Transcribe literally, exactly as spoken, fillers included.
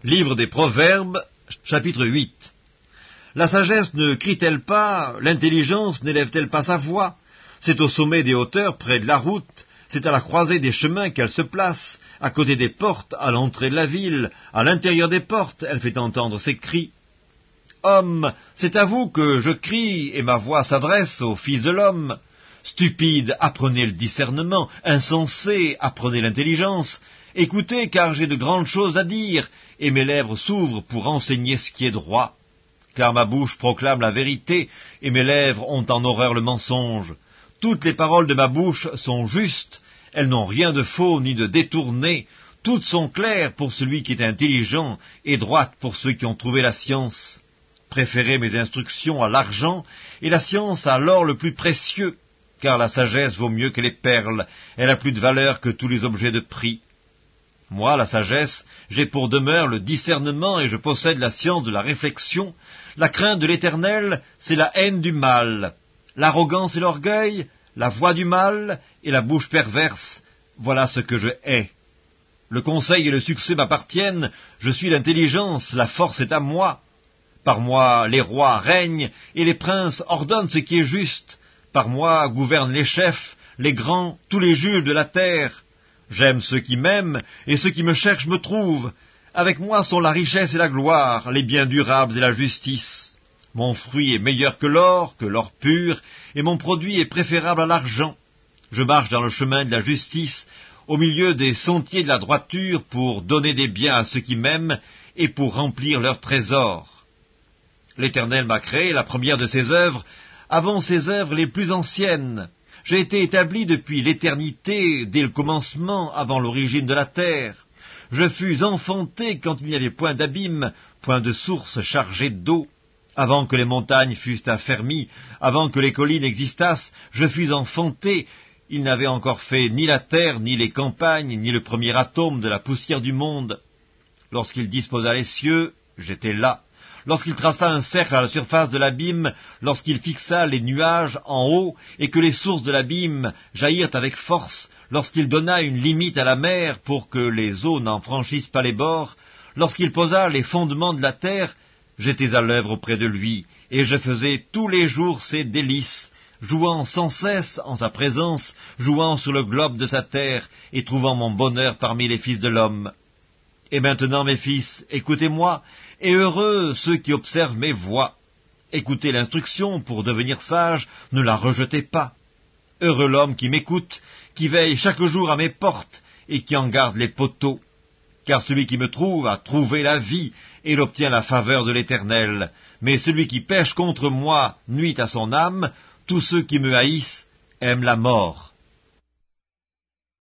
Livre des Proverbes, chapitre huit. La sagesse ne crie-t-elle pas, l'intelligence n'élève-t-elle pas sa voix? C'est au sommet des hauteurs, près de la route, c'est à la croisée des chemins qu'elle se place, à côté des portes, à l'entrée de la ville, à l'intérieur des portes, elle fait entendre ses cris. Homme, c'est à vous que je crie, et ma voix s'adresse au Fils de l'homme. Stupide, apprenez le discernement, insensé, apprenez l'intelligence. Écoutez, car j'ai de grandes choses à dire, et mes lèvres s'ouvrent pour enseigner ce qui est droit. Car ma bouche proclame la vérité, et mes lèvres ont en horreur le mensonge. Toutes les paroles de ma bouche sont justes, elles n'ont rien de faux ni de détourné, toutes sont claires pour celui qui est intelligent, et droites pour ceux qui ont trouvé la science. Préférez mes instructions à l'argent, et la science à l'or le plus précieux, car la sagesse vaut mieux que les perles, elle a plus de valeur que tous les objets de prix. Moi, la sagesse, j'ai pour demeure le discernement, et je possède la science de la réflexion. La crainte de l'Éternel, c'est la haine du mal. L'arrogance et l'orgueil, la voix du mal et la bouche perverse, voilà ce que je hais. Le conseil et le succès m'appartiennent, je suis l'intelligence, la force est à moi. Par moi les rois règnent, et les princes ordonnent ce qui est juste. Par moi gouvernent les chefs, les grands, tous les juges de la terre. J'aime ceux qui m'aiment, et ceux qui me cherchent me trouvent. Avec moi sont la richesse et la gloire, les biens durables et la justice. Mon fruit est meilleur que l'or, que l'or pur, et mon produit est préférable à l'argent. Je marche dans le chemin de la justice, au milieu des sentiers de la droiture, pour donner des biens à ceux qui m'aiment, et pour remplir leurs trésors. L'Éternel m'a créé, la première de ses œuvres, avant ses œuvres les plus anciennes. J'ai été établi depuis l'éternité, dès le commencement, avant l'origine de la terre. Je fus enfanté quand il n'y avait point d'abîme, point de source chargée d'eau. Avant que les montagnes fussent affermies, avant que les collines existassent, je fus enfanté. Il n'avait encore fait ni la terre, ni les campagnes, ni le premier atome de la poussière du monde. Lorsqu'il disposa les cieux, j'étais là. Lorsqu'il traça un cercle à la surface de l'abîme, lorsqu'il fixa les nuages en haut, et que les sources de l'abîme jaillirent avec force, lorsqu'il donna une limite à la mer pour que les eaux n'en franchissent pas les bords, lorsqu'il posa les fondements de la terre, j'étais à l'œuvre auprès de lui, et je faisais tous les jours ses délices, jouant sans cesse en sa présence, jouant sur le globe de sa terre, et trouvant mon bonheur parmi les fils de l'homme. Et maintenant, mes fils, écoutez-moi, et heureux ceux qui observent mes voies. Écoutez l'instruction pour devenir sage, ne la rejetez pas. Heureux l'homme qui m'écoute, qui veille chaque jour à mes portes, et qui en garde les poteaux. Car celui qui me trouve a trouvé la vie, et il obtient la faveur de l'Éternel. Mais celui qui pêche contre moi nuit à son âme, tous ceux qui me haïssent aiment la mort.